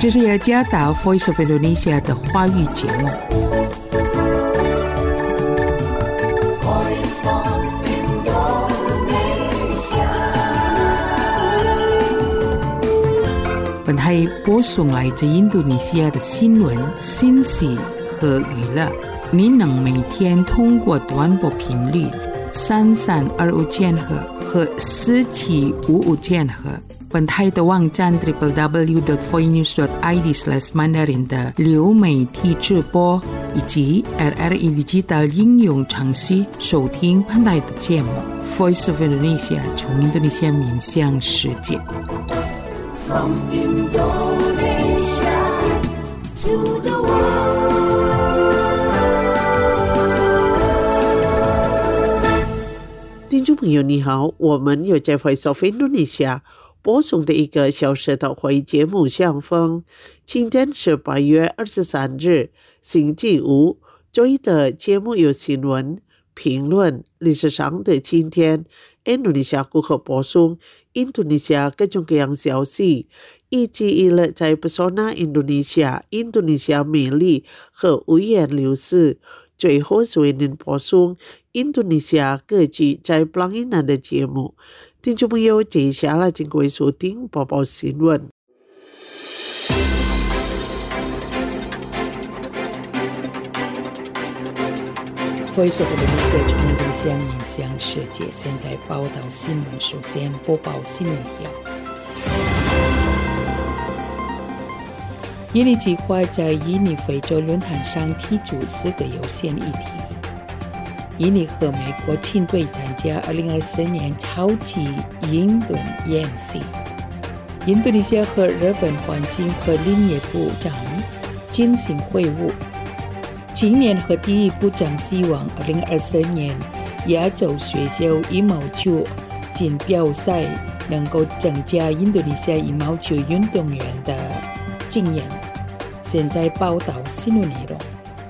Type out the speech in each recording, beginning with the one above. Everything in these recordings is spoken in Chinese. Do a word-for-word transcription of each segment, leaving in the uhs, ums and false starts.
这是雅加达 Voice of Indonesia 的华语节目。本台播送来自印度尼西亚的新闻、信息和娱乐。您能每天通过短波频率三三二五千赫和四七五五千赫，本台的网站 double-u double-u double-u dot voinews dot i d slash mandarin 的流媒体直播，以及 R R I Digital 应用程序收听本台的节目。Voice of Indonesia 从印度尼西亚面向世界。From Indonesia to the world。 听众朋友你好，我们有在 Voice of Indonesia 播送的一个小时的会节目相逢。今天是八月二十三日，星期五。这一的节目有新闻、评论、历史上的今天。印度尼西亚顾客播送印度尼西亚各种各样消息，以及一了在不说那印度尼西亚、印度尼西亚美丽和五颜六色。最后是为您播送印度尼西亚各地在布朗伊南的节目。听众朋友，接下来请各位收听播报新闻。 Voice of Indonesia 从印度尼西亚面向世界，现在报道新闻。首先播报新闻条。印尼计划在印尼非洲论坛上提出四个优先议题。印尼和美国亲队参加二零二四年超级印盾演习。印度尼西亚和日本环境和林业部长进行会晤。青年和第一部长希望二零二四年亚洲学校羽毛球锦标赛能够增加印度尼西亚羽毛球运动员的经验。现在报道新闻内容。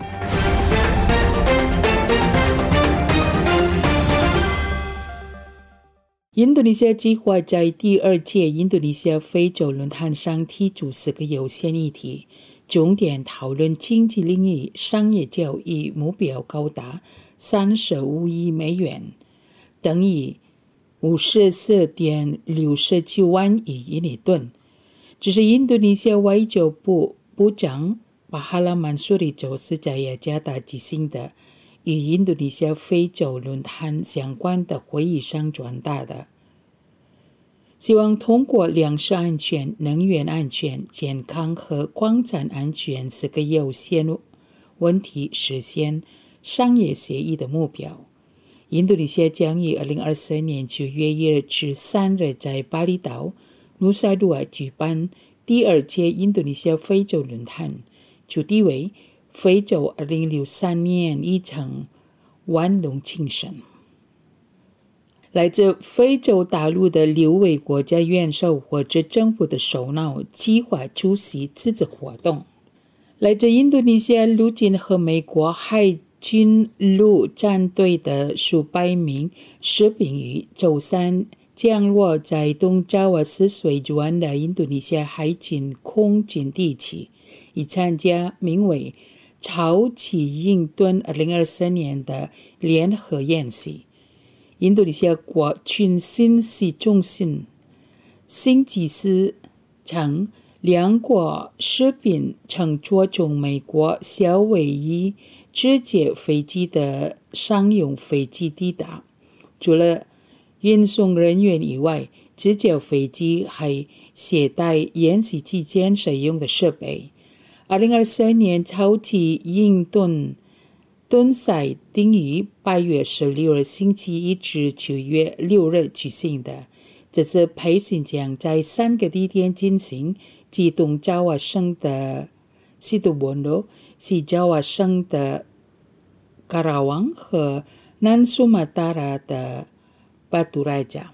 印度尼西亚计划在第二届印度尼西亚非洲论坛上提出四个优先议题，重点讨论经济领域商业交易目标高达三十五亿美元，等于五十四点六九万亿印尼盾。这是印度尼西亚外交部部长巴哈拉曼苏里周四在雅加达举行的与印度尼西亚非洲论坛相关的会议上传达的。希望通过粮食安全、能源安全、健康和矿产安全四个优先问题实现商业协议的目标。印度尼西亚将于二零二四年九月一日至三日在巴厘岛、努萨杜瓦举办第二届印度尼西亚非洲论坛，主题为非洲二零六三年议程万隆庆生。来自非洲大陆的六位国家元首或者政府的首脑计划出席此次活动。来自印度尼西亚陆军和美国海军陆战队的数百名士兵于周三降落在东爪哇斯水族湾的印度尼西亚海军空军地区，以参加名为超级印盾二零二四年的联合演习。印度尼西亚国军信息中心星期四称，两国士兵乘坐中美国夏威夷直接飞机的商用飞机抵达。除了运送人员以外，直接飞机还携带演习期间使用的设备。二零二四年超级印盾盾赛定于八月十六日星期一至九月六日举行的。这次培训将在三个地点进行，即东爪哇省的西杜波诺、西爪哇省的卡拉旺和南苏马达拉的巴杜拉加。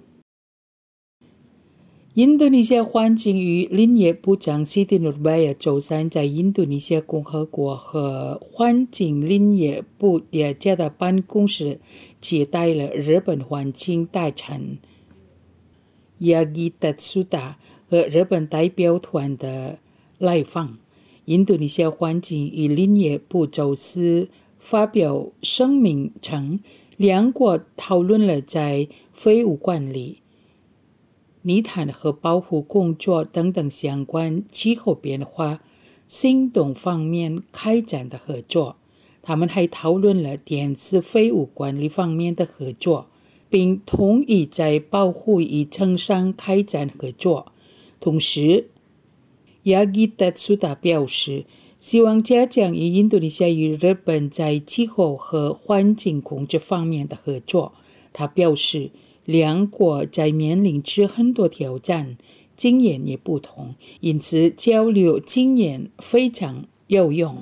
印度尼西亚环境与林业部长西蒂努巴亚周三在印度尼西亚共和国和环境林业部雅加达办公室接待了日本环境大臣亚吉达苏达和日本代表团的来访。印度尼西亚环境与林业部宙斯发表声明称，两国讨论了在废物管理、泥炭和保护工作等等相关气候变化行动方面开展的合作。他们还讨论了电子废物管理方面的合作，并同意在保护议程上开展合作。同时，亚吉达苏达表示，希望加强与印度尼西亚与日本在气候和环境控制方面的合作。他表示，两国在面临着很多挑战，经验也不同，因此交流经验非常有用。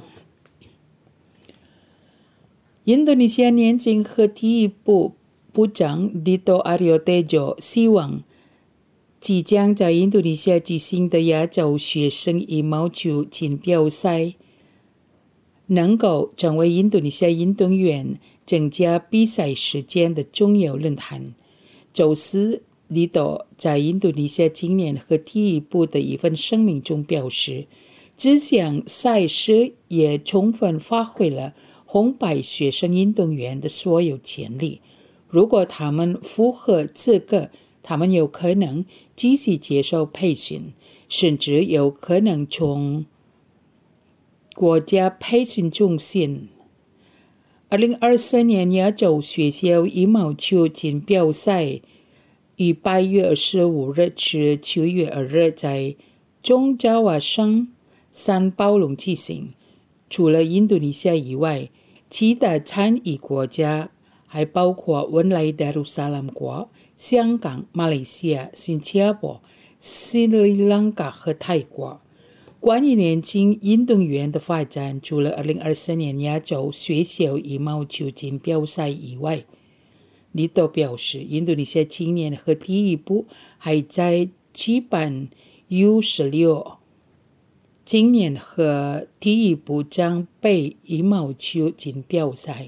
印度尼西亚年轻和体育部部长 Dito Aryo Tejo 希望即将在印度尼西亚举行的亚洲学生羽毛球锦标赛能够成为印度尼西亚运动员增加比赛时间的重要论坛。宙斯 Dito 在印度尼西亚青年和体育部的一份声明中表示，这项赛事也充分发挥了红白学生运动员的所有潜力。如果他们符合资格，他们有可能继续接受培训，甚至有可能从国家培训中心。二零二三年亚洲学校羽毛球锦标赛于八月二十五日至九月二日在中爪哇省三宝龙举行。除了印度尼西亚以外，其他参与国家还包括文莱达鲁萨拉姆国、香港、马来西亚、新加坡、斯里兰卡和泰国。关于年轻运动员的发展，除了二零二三年亚洲学校羽毛球锦标赛以外，李多表示，印度尼西亚青年和体育部还在举办 U 十六 青年和体育部长杯羽毛球锦标赛。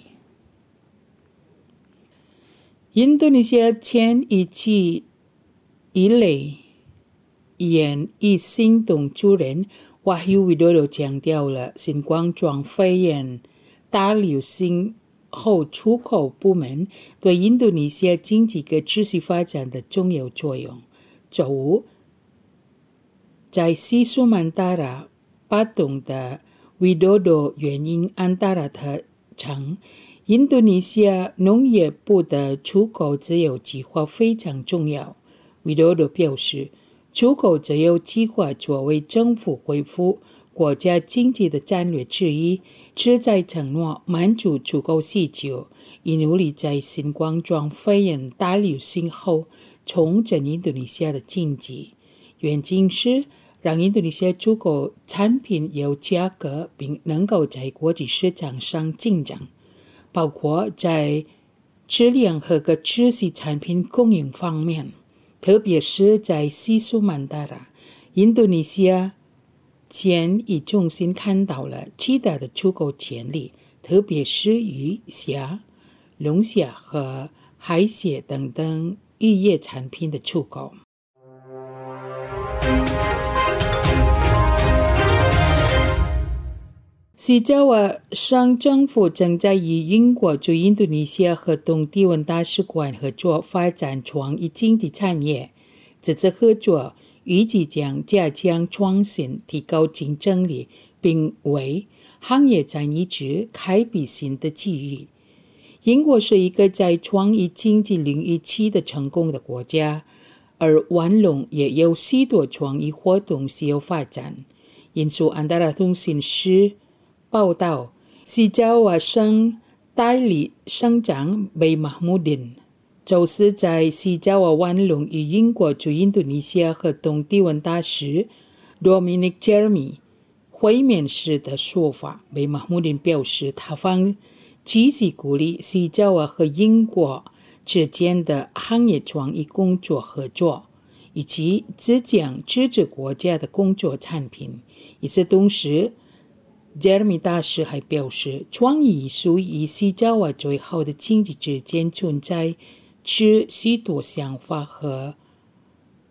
印度尼西亚前一期以来演艺行动主任Wahyu Widodo强调了新冠状肺炎大流行后出口部门对印度尼西亚经济的持续发展的重要作用。周五，在西苏曼达拉发动的 Widodo 原因安达拉特称，印度尼西亚农业部的出口自由计划非常重要。Widodo 表示，出口自由计划作为政府恢复国家经济的战略之一，旨在承诺满足出口需求，以努力在新冠状肺炎大流行后重振印度尼西亚的经济。愿景是让印度尼西亚出口产品有价格，并能够在国际市场上竞争，包括在质量和可持续产品供应方面。特别是在西苏曼达拉，印度尼西亚前已重新看到了其他的出口潜力，特别是鱼虾、龙虾和海蟹等等渔业产品的出口。西爪哇省政府正在与英国驻印度尼西亚和东帝汶大使馆合作发展创意经济产业。这次合作预计将加强创新，提高竞争力，并为行业展一直开辟新的机遇。英国是一个在创意经济领域取得成功的国家，而万隆也有许多创意活动需要发展。因此，安达拉通讯社报道，西爪哇省代理省长贝马穆丁就是在西爪哇万隆与英国驻印度尼西亚和东帝汶大使 Dominic Jeremy 会面时的说法。贝马穆丁表示，他方继续鼓励西爪哇和英国之间的行业创意工作合作，以及只讲支持国家的工作产品。与此同时，Jeremy 大使还表示，创意艺术与西爪哇最好的经济之间存在着许多想法和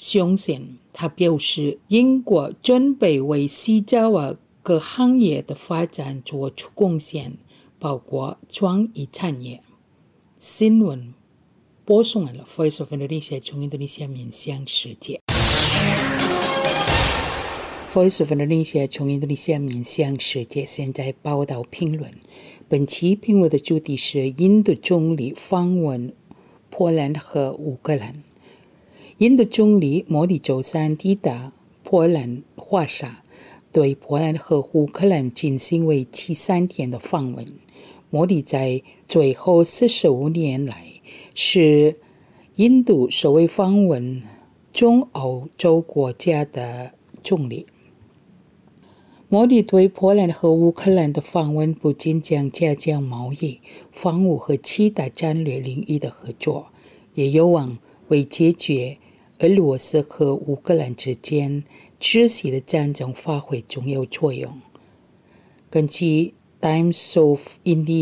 相信。他表示，英国准备为西爪哇各行业的发展做出贡献，包括创意产业。新闻播送完了 Voice of Indonesia 从印度尼西亚面向世界。Voice of Indonesia 从印度尼西亚面向世界，现在报道评论。本期评论的主题是印度总理访问波兰和乌克兰。印度总理莫迪周三抵达波兰华沙，对波兰和乌克兰进行为期三天的访问。莫迪在最后四十五年来是印度首位访问中欧洲国家的总理。莫迪对波兰和乌克兰的访问不仅将加强贸易、防务和其他战略领域的合作，也有望为解决俄罗斯和乌克兰之间持续的战争发挥重要作用。根据 Times of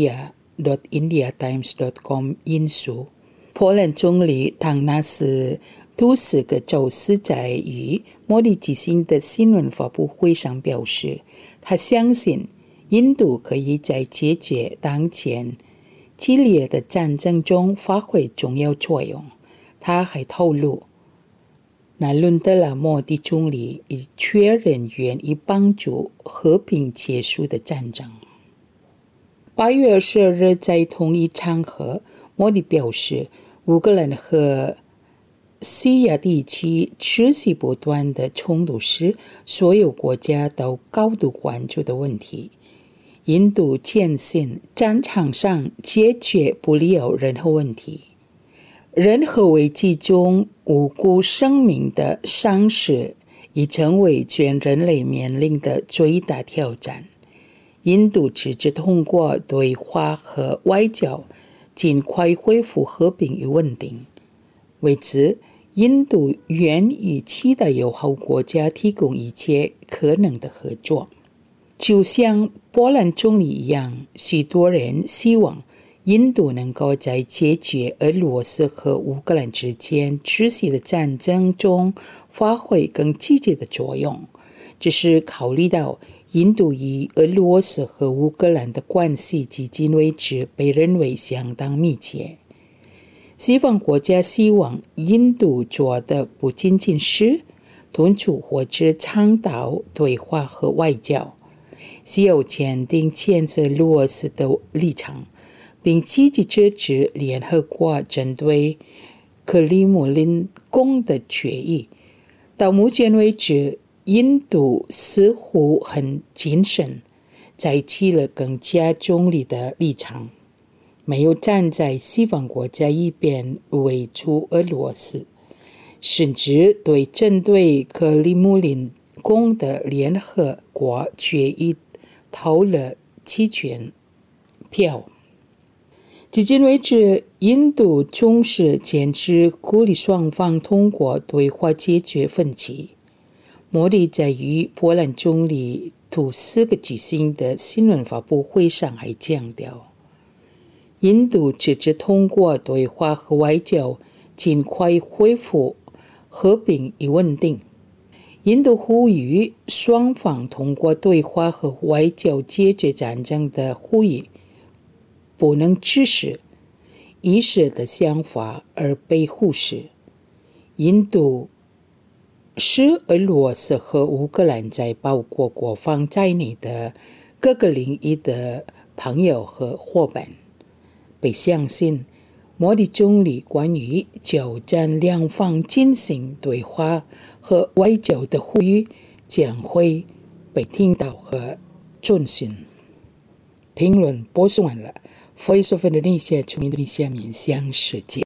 India.India Times dot com 引述，波兰总理唐纳斯杜斯个周四在与莫迪举行的新闻发布会上表示，他相信印度可以在解决当前激烈的战争中发挥重要作用。他还透露，那伦德拉莫迪总理已确认愿意帮助和平结束的战争。八月二十二日，在同一场合，莫迪表示，乌克兰和西亚地区持续不断的冲突是所有国家都高度关注的问题。印度坚信战场上解决不了任何问题，任何危机中无辜生命的丧失已成为全人类面临的最大挑战。印度支持通过对话和外交尽快恢复和平与稳定。为此，印度愿与其他友好国家提供一切可能的合作。就像波兰总理一样，许多人希望印度能够在解决俄罗斯和乌克兰之间持续的战争中发挥更积极的作用。只是考虑到印度与俄罗斯和乌克兰的关系至今为止被认为相当密切，西方国家希望印度做的不仅仅是敦促或者倡导对话和外交，需要坚定谴责俄罗斯的立场，并积极支持联合国针对克里姆林宫的决议。到目前为止，印度似乎很谨慎，采取了更加中立的立场，没有站在西方国家一边围住俄罗斯，甚至对针对克里姆林宫的联合国决议投了弃权票。至今为止，印度总是坚持鼓励双方通过对话解决分歧。莫迪在与波兰总理图斯克举行的新闻发布会上还强调，印度支持通过对话和外交尽快恢复和平与稳定。印度呼吁双方通过对话和外交解决战争的呼吁不能只是一时的想法而被忽视。印度是俄罗斯和乌克兰在包括国防在内的各个领域的朋友和伙伴。被相信，莫迪总理关于交战两方进行对话和外交的呼吁将会被听到和遵循。评论播送完了 Voice of Indonesia 从印度尼西亚面向世界。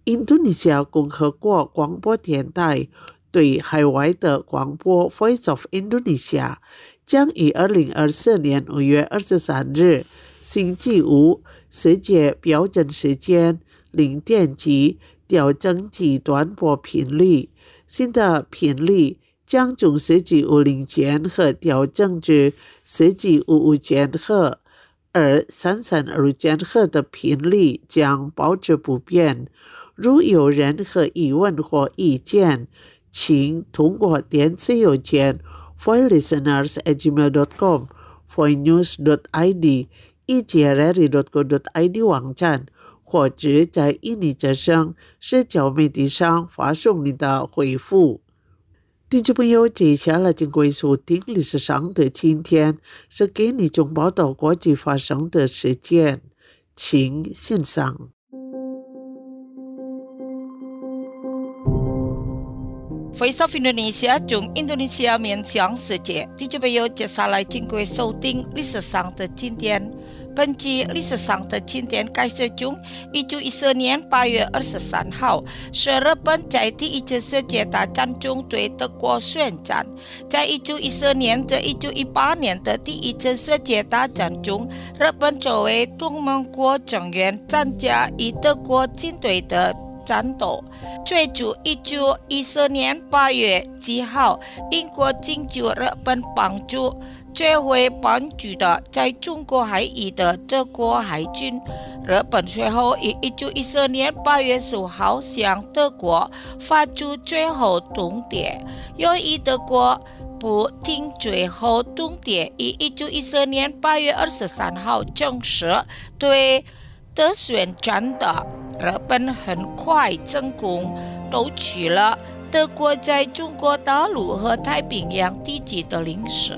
印度尼西亚共和国广播电台对海外的广播 Voice of Indonesia 将于二零二四年五月二十三日星期五世界标准时间零点几调整极端波频率，新的频率将从十几五零千赫调整至十几五五千赫，而三三二千赫的频率将保持不变。如有任何疑问或意见，请通过电子邮件 voice listeners at gmail dot com voice news dot i d e j r r i dot co dot i d 网站，或者在印尼之声社交媒体上发送你的回复。听众朋友，接下来经过收听历史上的今天，是给你中报道国际发生的事件，请欣赏。 Voice of Indonesia 从印度尼西亚面向世界，听众朋友，接下来经过收听历史上的今天。本集历史上的今天开始从一九一四年八月二十三号，是日本在第一次世界大战中对德国宣战。在一九一四年至一九一八年的第一次世界大战中，日本作为同盟国成员参加与德国军队的战斗。最初一九一四年八月七号，英国请求日本帮助摧毁本局的在中国海域的德国海军。日本随后于一九一四年八月十五号向德国发出最后通牒。由于德国不听最后通牒，于一九一四年八月二十三号正式对德宣战的，日本很快成功夺取了德国在中国大陆和太平洋地区的领事。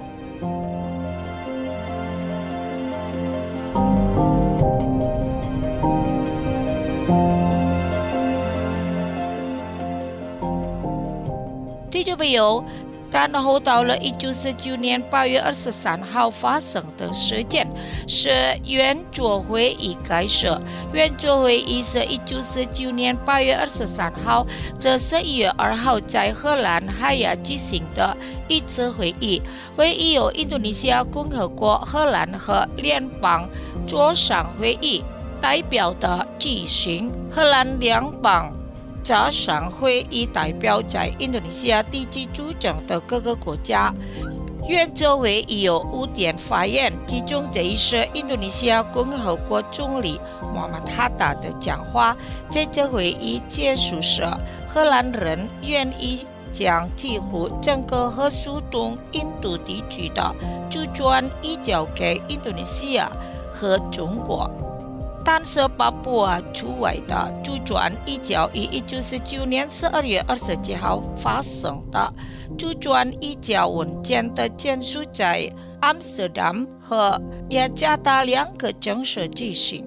听众朋友，然后到了一九四九年八月二十三号发生的事件是圆桌会议开始。圆桌会议是一九四九年八月二十三号至十一月二号在荷兰海牙举行的一次会议。会议由印度尼西亚共和国、荷兰和联邦磋商会议代表的举行。荷兰联邦磋商会议代表在印度尼西亚地区组成的各个国家。圆桌会议有五点发言，其中这一是印度尼西亚共和国总理穆罕默德哈达的讲话。这次会议结束时，荷兰人愿意将几乎整个和苏东印度地区的主权移交给印度尼西亚和中国。但是巴布亚除外的主权移交于一九四九年十二月二十七号发生的。主权移交文件的签署在阿姆斯特丹和雅加达两个城市举行。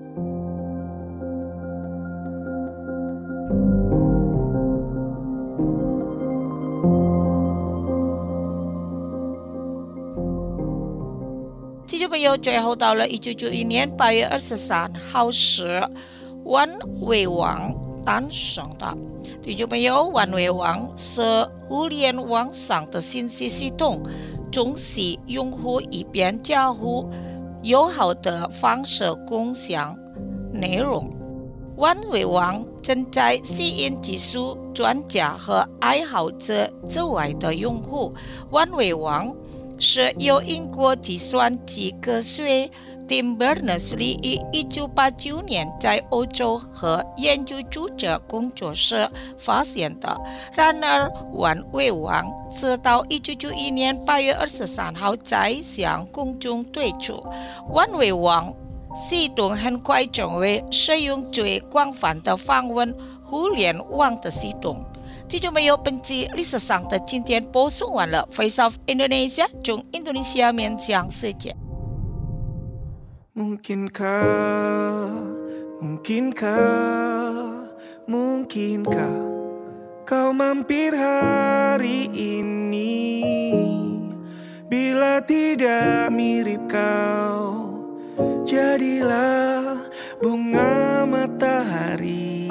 听众朋友，最后到了一九九一年八月二十三号时，万维网诞生的。听众朋友，万维网是互联网上的信息系统，重视用户以便交互友好的方式共享内容。万维网正在吸引技术专家和爱好者之外的用户。万维网是由英国计算机科学 Tim Berners-Lee 于一九八九年在欧洲和研究组织工作室发现的。然而，万维网直到一九九一年八月二十三号才向公众推出。万维网系统很快成为使用最广泛的访问互联网的系统。听众朋友，本期历史上的今天播送完了。Voice of Indonesia 从印度尼西亚面向世界。 Mungkinkah, mungkinkah, mungkinkah kau mampir hari ini? Bila tidak mirip kau, jadilah bunga mata matahari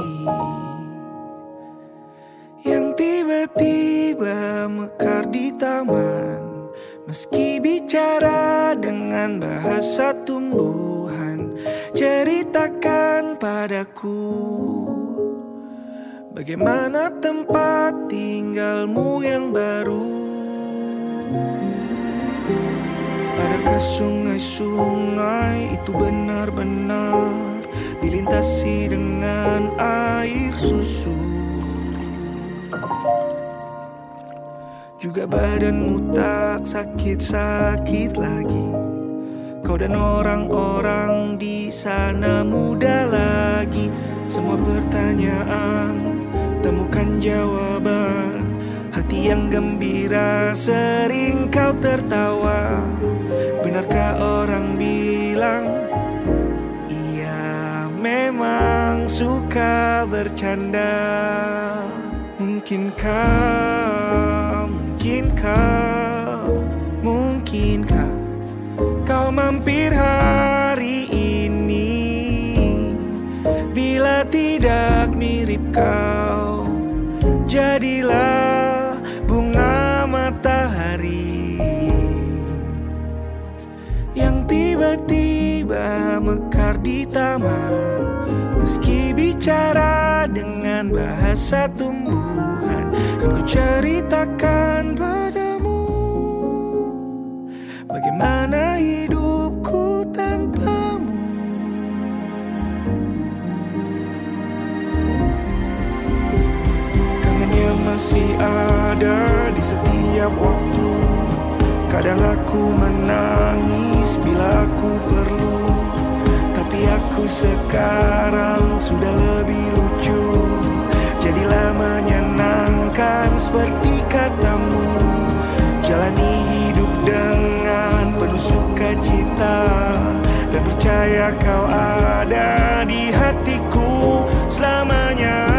yang tiba-tiba mekar di taman. Meski bicara dengan bahasa tumbuhan, ceritakan padaku bagaimana tempat tinggalmu yang baru. Adakah sungai-sungai itu benar-benar dilintasi dengan air susu? Juga badanmu tak sakit-sakit lagi. Kau dan orang-orang di sana muda lagi. Semua pertanyaan temukan jawaban. Hati yang gembira sering kau tertawa. Benarkah orang bilang ia memang suka bercanda? Mungkinkah, mungkinkah, mungkinkah kau mampir hari ini? Bila tidak mirip kau, jadilah bunga matahari yang tiba-tiba mekar di taman. Meski bicara dengan bahasa tumbuhan, kan ku ceritakan padamu bagaimana hidupku tanpamu. Kangennya masih ada di setiap waktu. Kadang aku menangis bila aku perlu, tapi aku sekarang sudah lebih lucu. Jadilah menyenangkan seperti katamu. Jalani hidup dengan penuh sukacita, dan percaya kau ada di hatiku selamanya.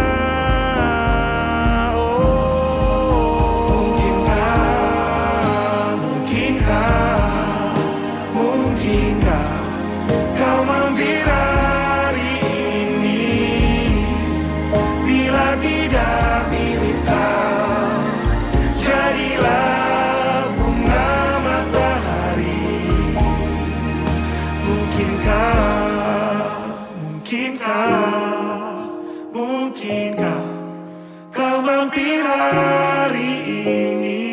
Mungkinkah kau mampir hari ini?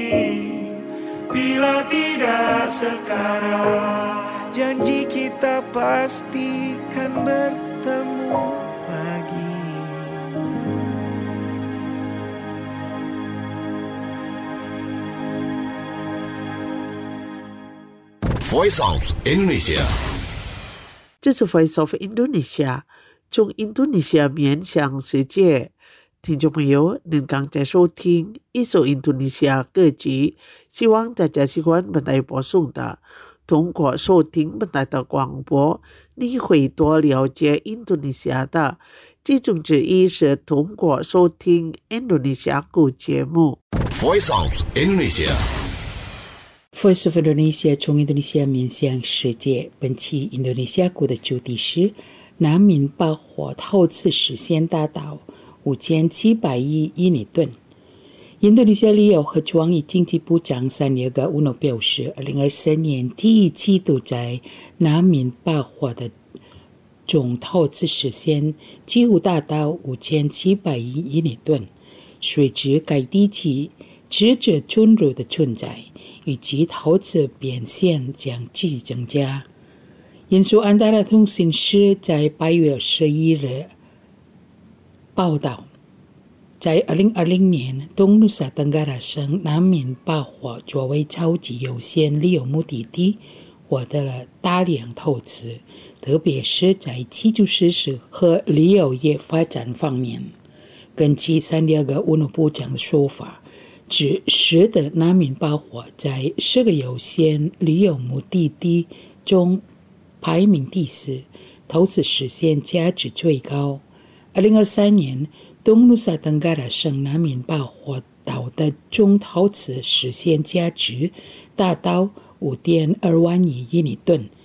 Bila tidak sekarang, janji kita pastikan bertemu lagi. Voice of Indonesia， 这是 Voice of Indonesia， 从印度尼西亚面向世界。听众朋友，您刚才收听一首印度尼西亚歌曲，希望大家喜欢本台播送的。通过收听本台的广播，你会多了解印度尼西亚的。其中之一是通过收听印度尼西亚歌节目。 Voice of Indonesia。Voice of Indonesia 从印度尼西亚面向世界。本期印度尼西亚国的主题是南闽巴火陶瓷实现达到五千七百亿英里吨。印度尼西亚旅游和创意经济部长三列个乌诺表示，二零二三年第一季度在南闽巴火的总陶瓷实现几乎达到五千七百亿英里吨，随着该地区直接准入的存在，以及陶瓷变现将继续增加。印度安达拉通讯社在八月十一日报道，在二零二零年，东努萨登嘎拉省南闽巴火作为超级优先旅游目的地，获得了大量投资，特别是在基础设施和旅游业发展方面。根据三列个乌诺部长的说法，只使得南闽巴火在十个优先旅游目的地中排名第四，投资实现价值最高。二零二三年，东努萨登嘎拉省南闽巴火岛的总陶瓷实现价值达到五点二万亿英里吨，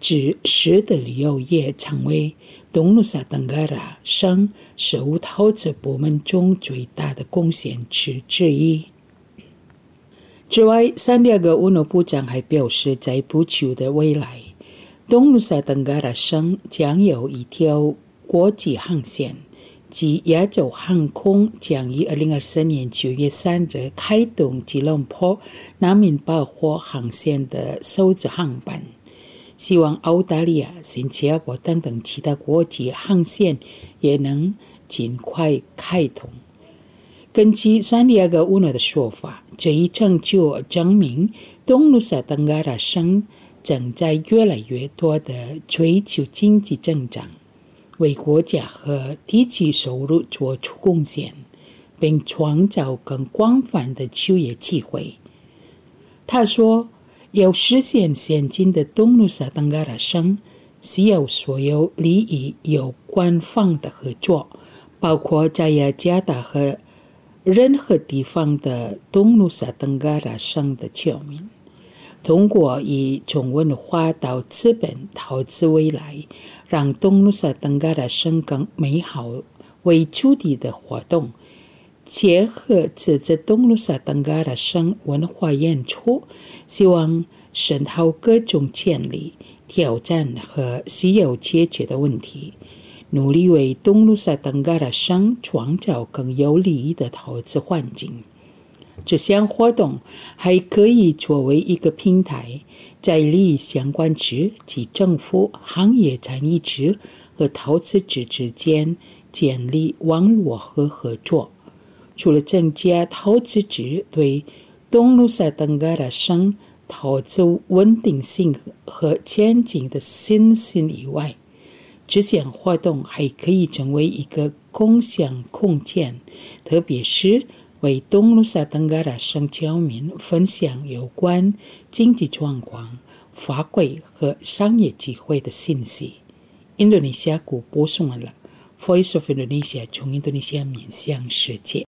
指使得旅游业成为东努萨登嘎拉省食物投资部门中最大的贡献之之一。之外，三迪亚哥乌诺部长还表示，在不久的未来，东努萨登嘎拉省将有一条国际航线，即亚洲航空将于二零二四年九月三日开动吉隆坡南面巴霍航线的首次航班，希望澳大利亚、新加坡等等其他国际航线也能尽快开通。根据三迪亚哥乌诺的说法，这一成就证明东努萨登嘎拉省正在越来越多地追求经济增长，为国家和地区收入做出贡献，并创造更广泛的就业机会。他说，要实现先进的东努萨登嘎拉省，需要所有利益有关方的合作，包括在雅加达和任何地方的东努萨登嘎拉省的侨民，通过以从文化到资本投资未来，让东努萨登嘎拉省更美好为主题的活动，结合自治东努萨登嘎拉省文化演出，希望渗透各种潜力、挑战和需要解决的问题，努力为东努萨登嘎拉省创造更有利的投资环境。这项活动还可以作为一个平台，在利益相关者及政府、行业参与者和投资者之间建立网络和合作。除了增加投资者对东努萨登嘎拉省投资稳定性和前景的信心以外，这项活动还可以成为一个共享空间，特别是为东努萨登嘎拉省侨民分享有关经济状况、法规和商业机会的信息。印度尼西亚国播送完了 Voice of Indonesia 从印度尼西亚面向世界。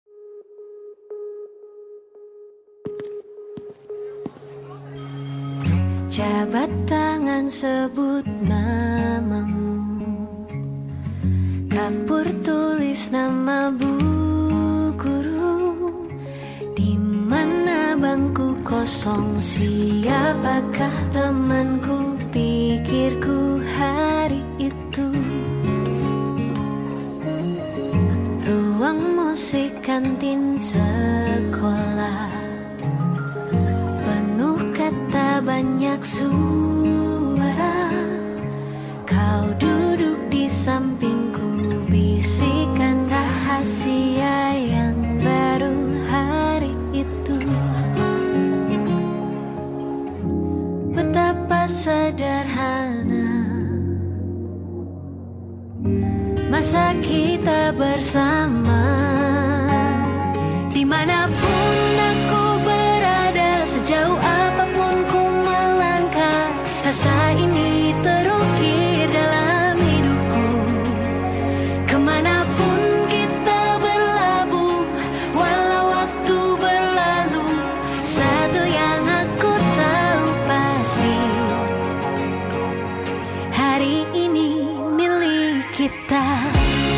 Jabat tangan sebut namamu, kapur tulis nama bu guru. Di mana bangku kosong, siapakah temanku, pikirku hari itu. Ruang musik kantin sekolah, penuh kata banyak suara. Kau duduk di sampingku, bisikan rahasia yang baru hari itu. Betapa sederhana masa kita bersama, dimanapun aku berada, sejauh apapun ku melangkah, rasa ini terukir dalam hidupku. Kemanapun kita berlabuh, walau waktu berlalu, satu yang aku tahu pasti, hari ini milik kita.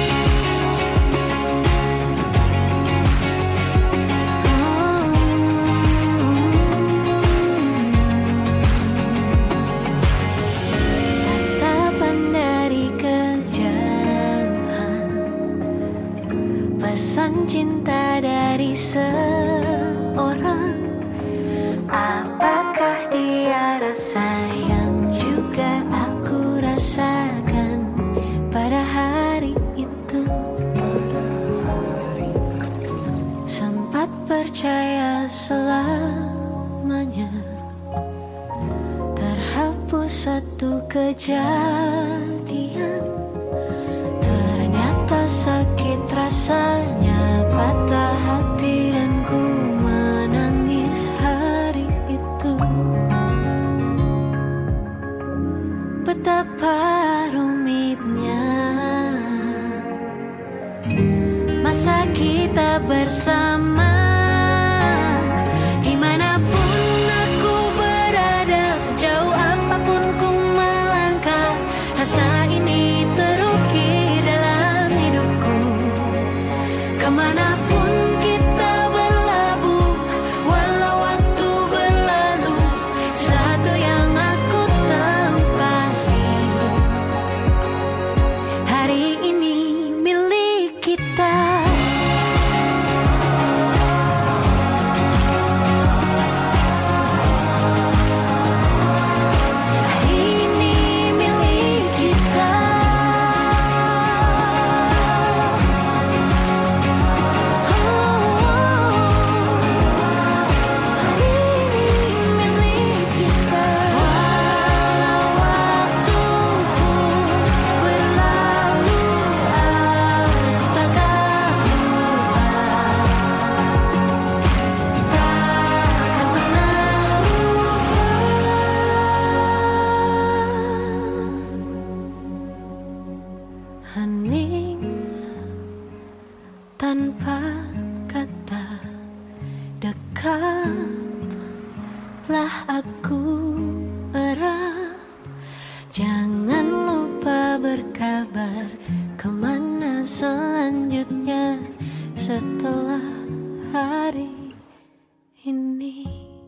Cinta dari seorang, apakah dia rasa yang juga aku rasakan pada hari itu? Sempat percaya selamanya, terhapus satu kejadian, ternyata sakit rasanya, patah hati dan ku menangis hari itu. Betapa rumitnya masa kita bersama, dimanapun aku berada, sejauh apapun ku melangkah, hening tanpa kata, dekatlah aku erat. Jangan lupa berkabar kemana selanjutnya setelah hari ini.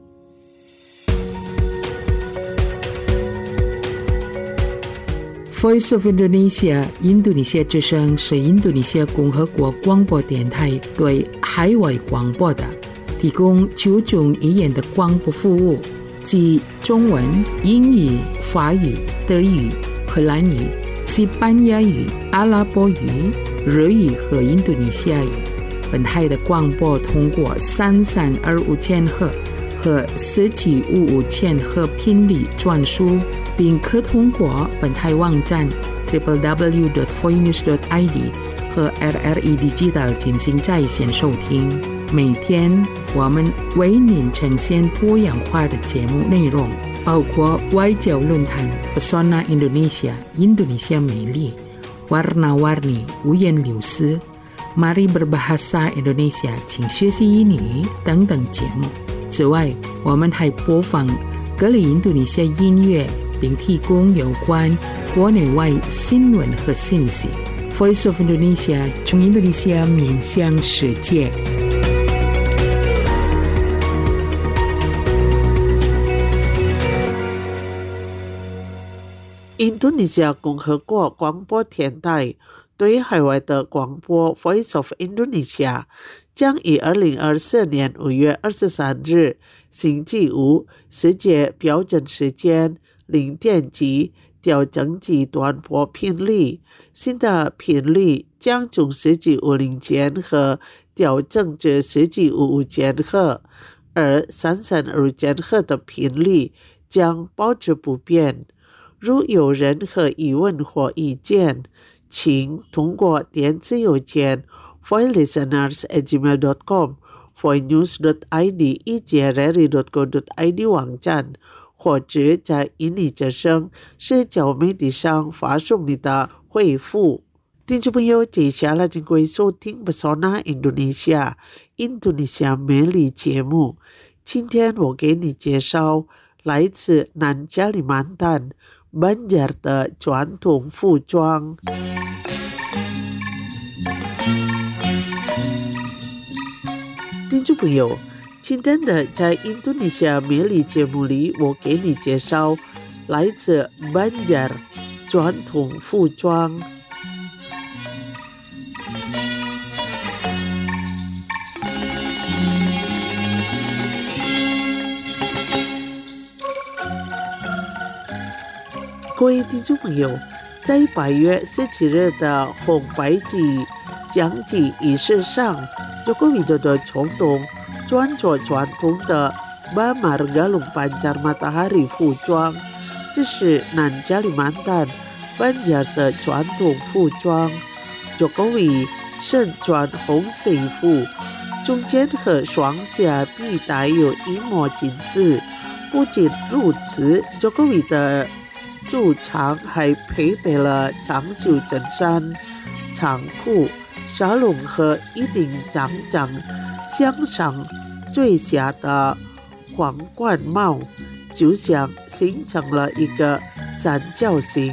Voice of Indonesia 印度尼西亚之声是印度尼西亚共和国广播电台对海外广播的提供九种语言的广播服务，即中文、英语、法语、德语、荷兰语、西班牙语、阿拉伯语、日语和印度尼西亚语。本台的广播通过三三二五千赫和四七五五千赫频率转输，并可通过本台网站 double-u double-u double-u dot voinews dot i d 和 R R E Digital 进行在线收听。每天我们为您呈现多样化的节目内容，包括外交论坛 Pesona Indonesia 印度尼西亚美丽 Warna-warni 五颜六色 Mari berbahasa Indonesia 请学习英语等等节目。此外，我们还播放各类印度尼西亚音乐，并提供有关国内外新闻和信息。Voice of Indonesia 从印度尼西亚面向世界。 印度尼西亚共和国广播电台对海外的广播 Voice of Indonesia 将于二零二四年五月二十三日星期五世界标准时间零点几调整至短波频率，新的频率将从十九五零千赫调整至十九五五千赫，而三三二千赫的频率将保持不变。如有任何疑问或意见，请通过电子邮件 voicelisteners at gmail dot com、voinews dot i d 以及 r r i dot co dot i d 网站，或者在印尼之声社交媒体上发送你的回复。听众朋友，接下来请各位收听 Pesona Indonesia 印度尼西亚美丽节目。今天我给你介绍来自南加里曼丹Banjar 的传统服装。听众朋友，今天的在印度尼西亚美丽节目里，我给你介绍来自 Banjar 传统服装。各位听众朋友，在八月十七日的红白旗降旗仪式上，佐科维多多总统穿着传统的巴马尔加隆班加尔马塔哈里服装，这是南加里曼丹班加尔的传统服装。佐科维身穿红色衣服，中间和双下臂带有一抹金丝。不仅如此，佐科维的驻场还配备了长袖衬衫、长裤、沙龙和一顶长长向上坠下的皇冠帽，就像形成了一个三角形。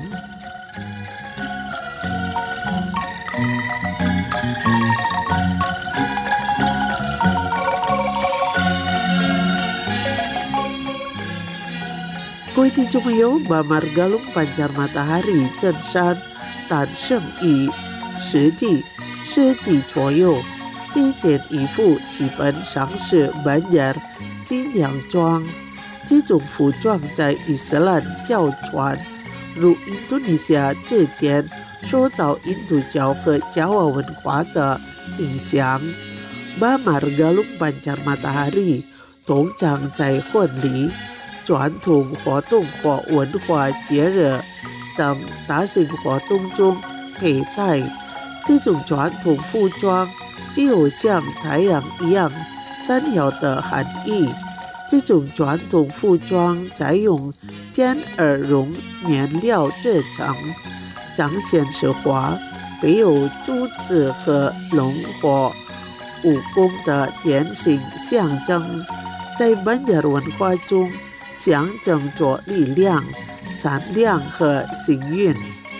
各位听众朋友，巴马尔加隆班加尔马塔哈里衬衫诞生于世纪世纪左右，这件衣服基本上是班加尔新娘装。这种服装在伊斯兰教传入印度尼西亚之前，受到印度教和加瓦文化的影响。巴马尔加隆班加尔马塔哈里通常在婚礼、传统活动或文化节日等大型活动中佩戴。这种传统服装具有像太阳一样闪耀的含义。这种传统服装采用天鹅绒面料制成， 彰显奢华，备有珠子和龙火武功的典型象征，在曼雅文化中象征着力量、善良和幸运。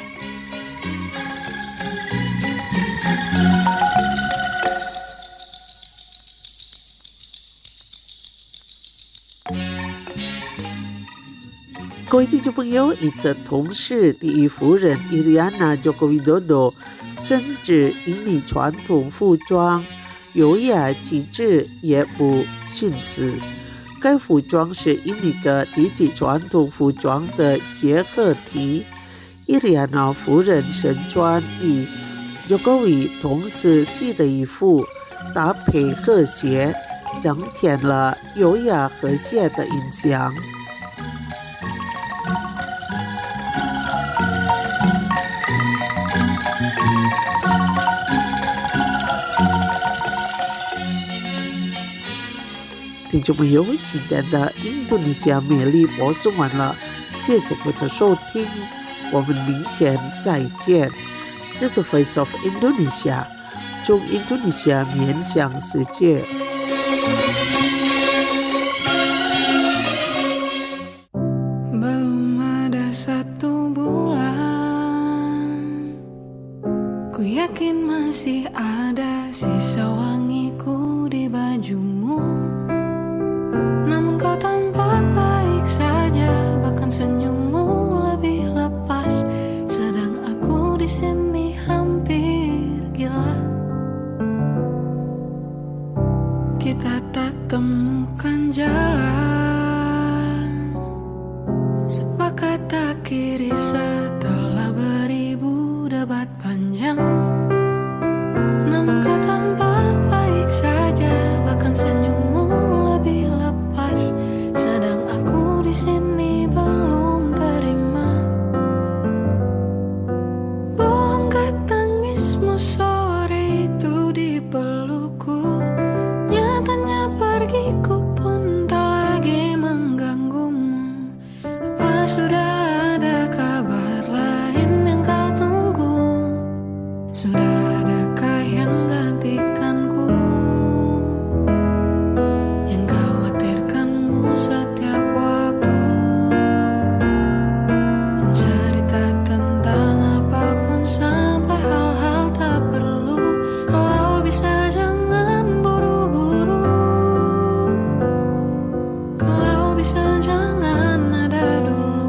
各位听众朋友，一则同是第一夫人伊丽安娜·乔科维多多深知印尼传统服装优雅极致也不逊色。该服装是印尼各地级传统服装的结合体。伊丽安娜夫人身穿与乔科维同时系的衣服，搭配和谐，增添了优雅和谐的印象。听众朋友，今天的印度尼西亚美丽播送完了，谢谢各位的收听，我们明天再见。这是 Voice of Indonesia， 从印度尼西亚面向世界。 Belum ada satu bulan, ku yakin masih ada sisa wangiku di bajumu. Namun kau tampak baik saja, bahkan senyummu lebih lepas. Sedang aku di sini hampir gila. Kita tak temukan jalan, sepakat akhiri setelah beribu debat panjang. Namun kau tampak baik saja, bahkan senyummu lebih lepas. Sedang aku di sini belum terima. Bohongkah tangismu sore itu di pelukku? Nyatanya pergiku pun tak lagi mengganggumu. Apa sudah ada kabar lain yang kau tunggu? Sudah adakah yang gantikanku? Yang khawatirkanmu setiap waktu, yang cerita tentang apapun sampai hal-hal tak perlu. Kalau bisa jangan buru-buru, kalau bisa jangan ada dulu.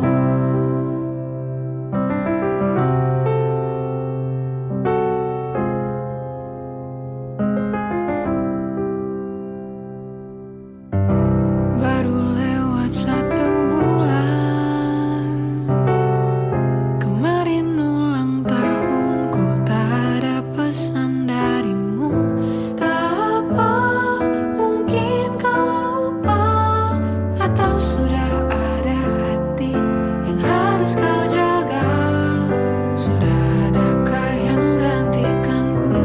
Baru lewat satu bulan, kemarin ulang tahunku, tak ada pesan darimu. Tak apa, mungkin kau lupa, atau sudah ada hati yang harus kau jaga. Sudah adakah yang gantikanku,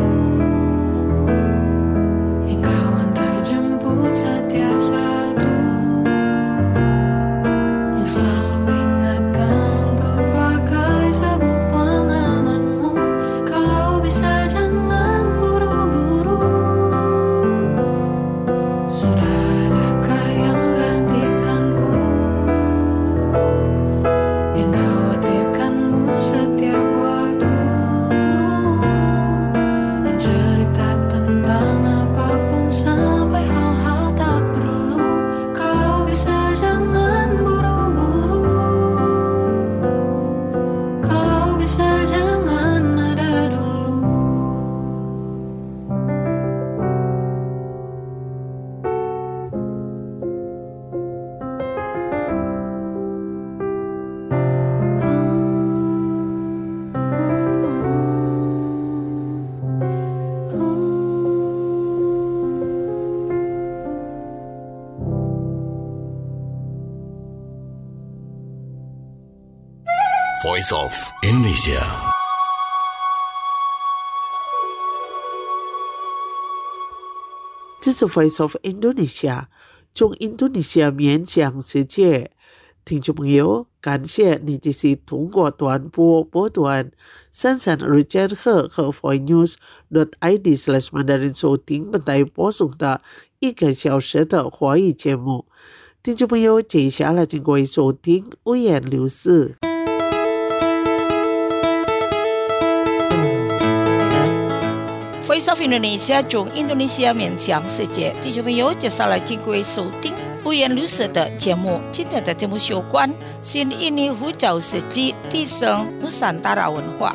yang kau antar jemput setiap Sabtu, yang selalu ingatkan untuk pakai sabuk pengamanmu. Kalau bisa jangan buru-buru, sudah adakah yang gantikanku, yang khawatirkanmu setiap waktu, yang cerita tentang apapun sampai hal-hal tak perlu. Kalau bisa jangan buru-buru, kalau bisa jangan ada dulu. Voice of Indonesia。 这是 Voice of Indonesia， 从印度尼西亚面向世界。 听众朋友，感谢你继续通过短波波段三三二千赫和 voinews dot i d slash mandarin 收听本台播送的一个小时的华语节目。听众朋友，接下来请各位收听五言六事。 Voice of Indonesia 从印度尼西亚面向世界，听众朋友，接下来请各位收听五言六事的节目。今天的节目有关新印尼护照设计提升努桑达拉文化。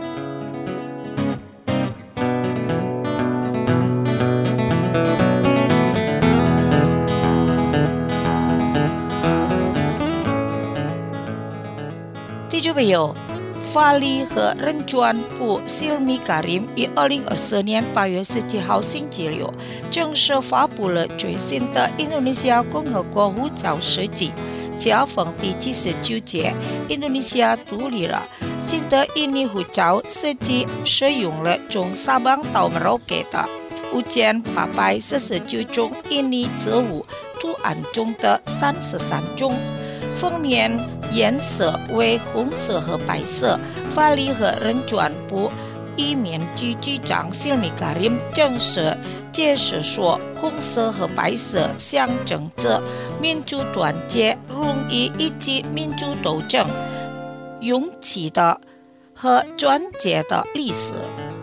听众朋友，法律和人权部 Silmi Karim 于二零二四年八月十七号星期六正式发布了最新的印度尼西亚共和国护照设计。加封第七十九届印度尼西亚独立了。新的印尼护照设计使用了从沙邦到摩洛哥的五千八百四十九种印尼植物图案中的三十三种。封面颜色为红色和白色。法律和人权部移民局局长 Silmi Karim 正式解释说，红色和白色象征着民主团结、荣誉以及民主斗争、勇气的和团结的历史。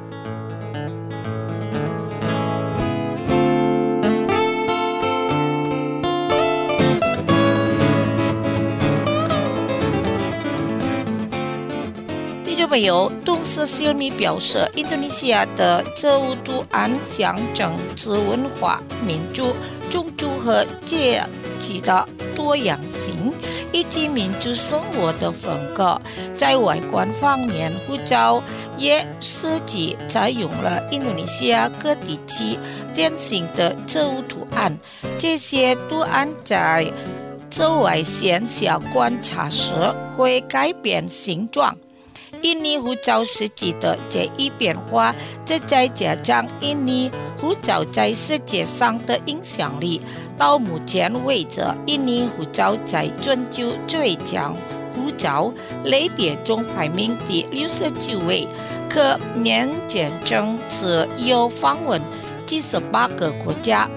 朋友，同时 Silmi 表示，印度尼西亚的植物图案象征着文化、民主、种族和阶级的多样性，以及民族生活的风格。在外观方面，护照也设计采用了印度尼西亚各地区典型的植物图案。这些图案在紫外线下观察时会改变形状。印尼护照设计的这一变化，旨在加强印尼护照在世界上的影响力。到目前为止，印尼护照在全球最强护照类别中排名第六十九位，可年见证只有访问七十八个国家。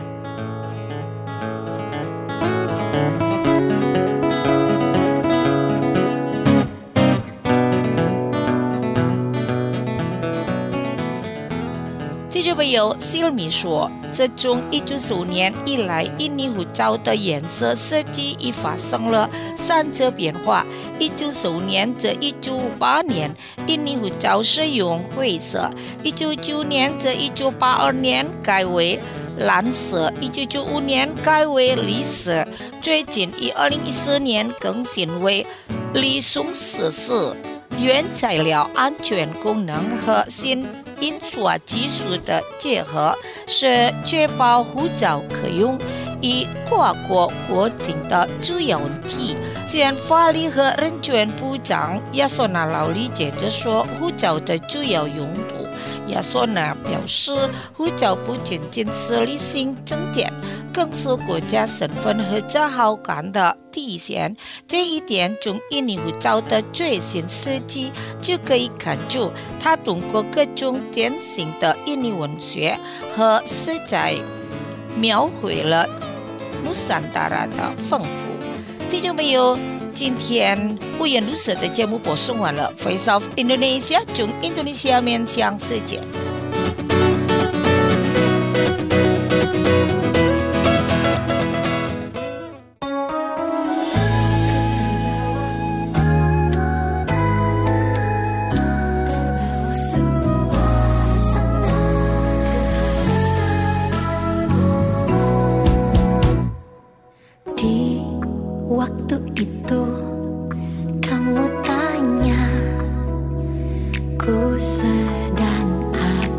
听众朋友 Silmi 说，自从一九四五年以来，印尼护照的颜色设计已发生了三次变化。一九四五年至一九五八年，印尼护照使用灰色；一九九年至一九八二年改为蓝色；一九九五年改为绿色。最近以二零一四年更新为绿松石色。原材料安全功能和新印刷技术的结合，是确保护照可用于跨国国境的主要问题。前法律和人权部长亚索纳劳里接着说，护照的主要用途。亚索纳表示，护照不仅仅是例行证件，更是国家身份和自豪感的体现。这一点从印尼护照的最新设计就可以看出，它通过各种典型的印尼文学和色彩，描绘了努桑达拉的丰富。听众朋友，今天五言六事的节目播送完了。Voice of Indonesia 从印度尼西亚面向世界。 Waktu itu kamu tanya ku sedang apa.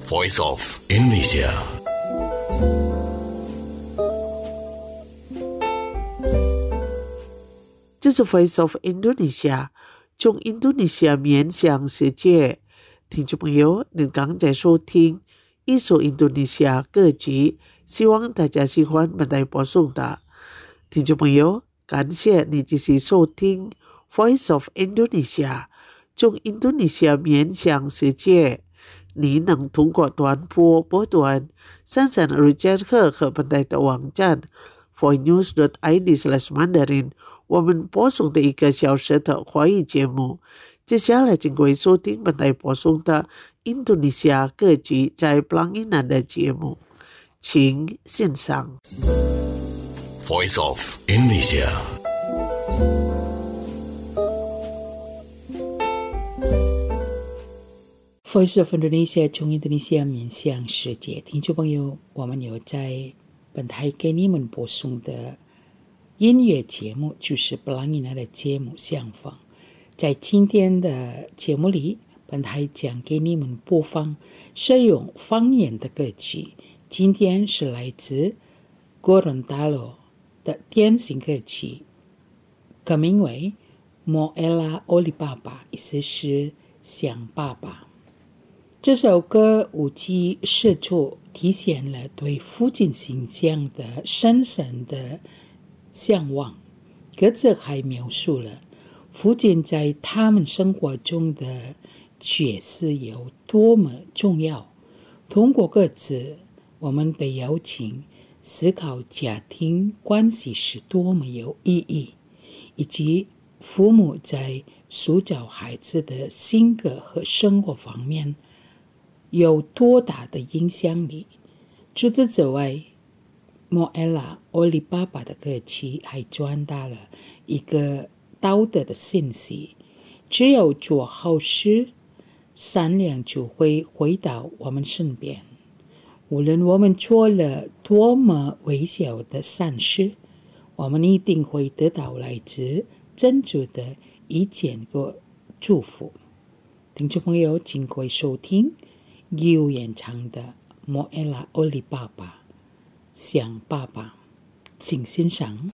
Voice of Indonesia. 这是 Voice of Indonesia， 从印度尼西亚面向世界。听众朋友，您刚才收听一首印度尼西亚歌曲，希望大家喜欢本台播送的。听众朋友，感谢你继续收听 Voice of Indonesia， 从印度尼西亚面向世界。你能通过短波波段上传入监测和本台的网站 voicenews dot i d slash mandarin， 我们播送的一个小时的华语节目。接下来请各位收听本台播送的印度尼西亚歌曲在 Pelangi 的节目，请欣赏。 Voice of Indonesia. Voice of Indonesia 从印度尼西亚面向世界，听众朋友，我们有在本台给你们播送的音乐节目，就是 Pelangi 的节目相仿。在今天的节目里，本台将给你们播放使用方言的歌曲。今天是来自 Gorontalo 的电信歌曲，歌名为 Mo Ella Oli Papa， 意思是想爸爸。这首歌无机设作体现了对父亲形象的深深的向往，歌词还描述了父亲在他们生活中的角色有多么重要。通过歌词，我们被邀请思考家庭关系是多么有意义，以及父母在塑造孩子的性格和生活方面有多大的影响力。除此之外， Mo Ella Oli Papa 的歌曲还传达了一个道德的信息，只有做好事，善良就会回到我们身边。无论我们做了多么微小的善事，我们一定会得到来自真主的一件个祝福。听众朋友，请各位收听由演唱的 Mo Ella Oli Papa， 想爸爸，请欣赏。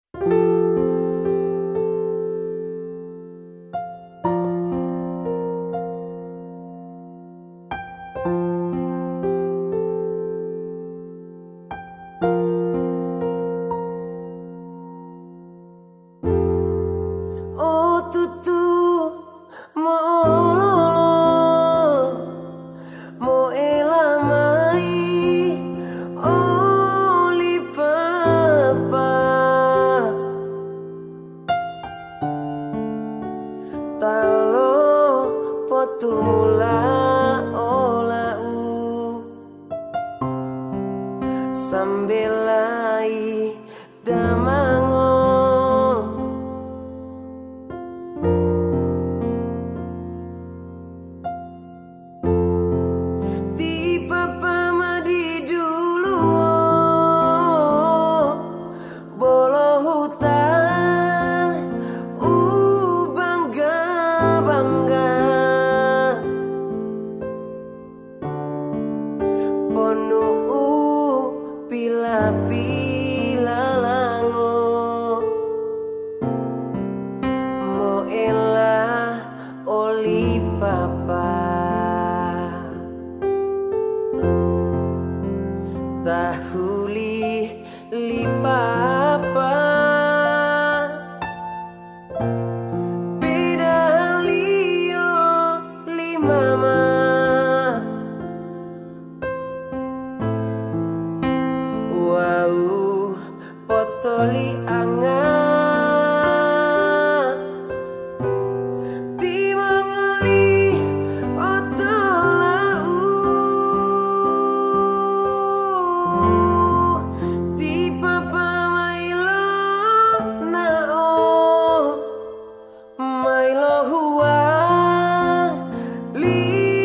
Milo hua li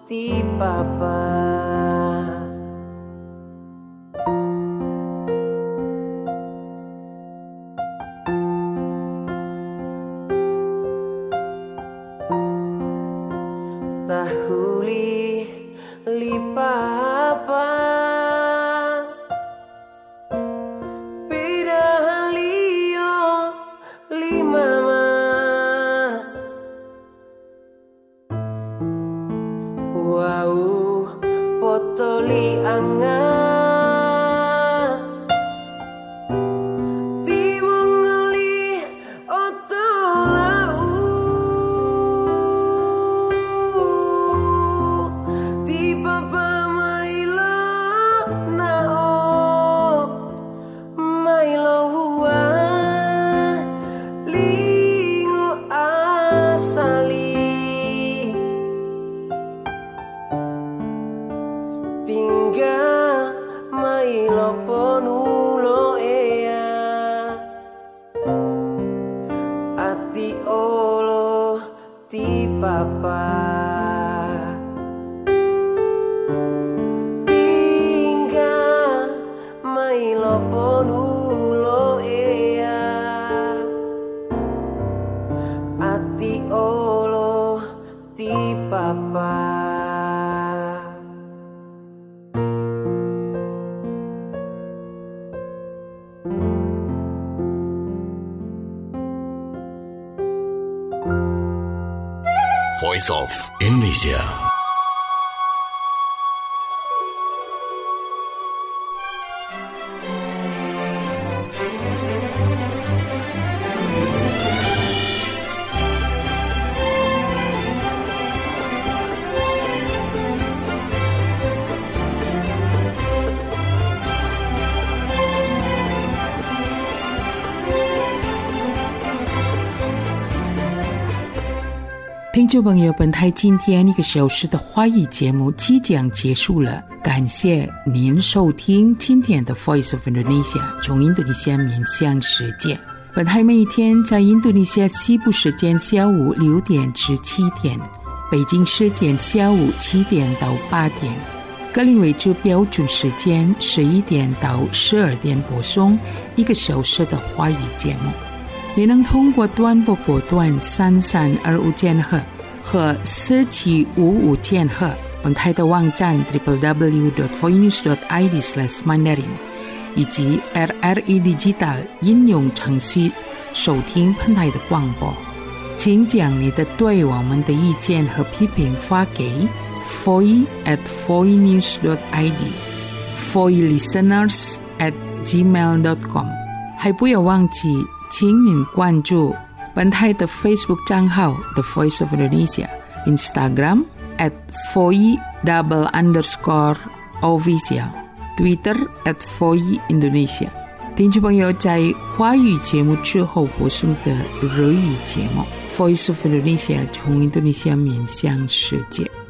di papa. Tahuli li papa. Potoli anga di mengali otolau di papa mailo nao mailo hua lingo asali tinggal mailo ponulo ea ati olo ti papa tinggal mailo ponulo ea ati olo ti papa. Voice of Indonesia. 听众朋友，本台今天一个小时的华语节目即将结束了，感谢您收听今天的 Voice of Indonesia 从印度尼西亚面向世界。本台每一天在印度尼西亚西部时间下午六点至七点，北京时间下午七点到八点，格林威治标准时间十一点到十二点播送一个小时的华语节目。你能通过短波波段三三二五千赫和四七五五千赫，本台的网站 double-u double-u double-u dot voinews dot i d slash mandarin 以及 R R E Digital 应用程序收听本台的广播。请将你的对我们的意见和批评发给 voice at voinews dot i d voice listeners at gmail dot com， 还不要忘记请您关注本台的 Facebook 账号 The Voice of Indonesia， Instagram at voice double underscore official， Twitter at voice Indonesia。 听众朋友，在华语节目之后播送的日语节目 Voice of Indonesia 从印度尼西亚面向世界。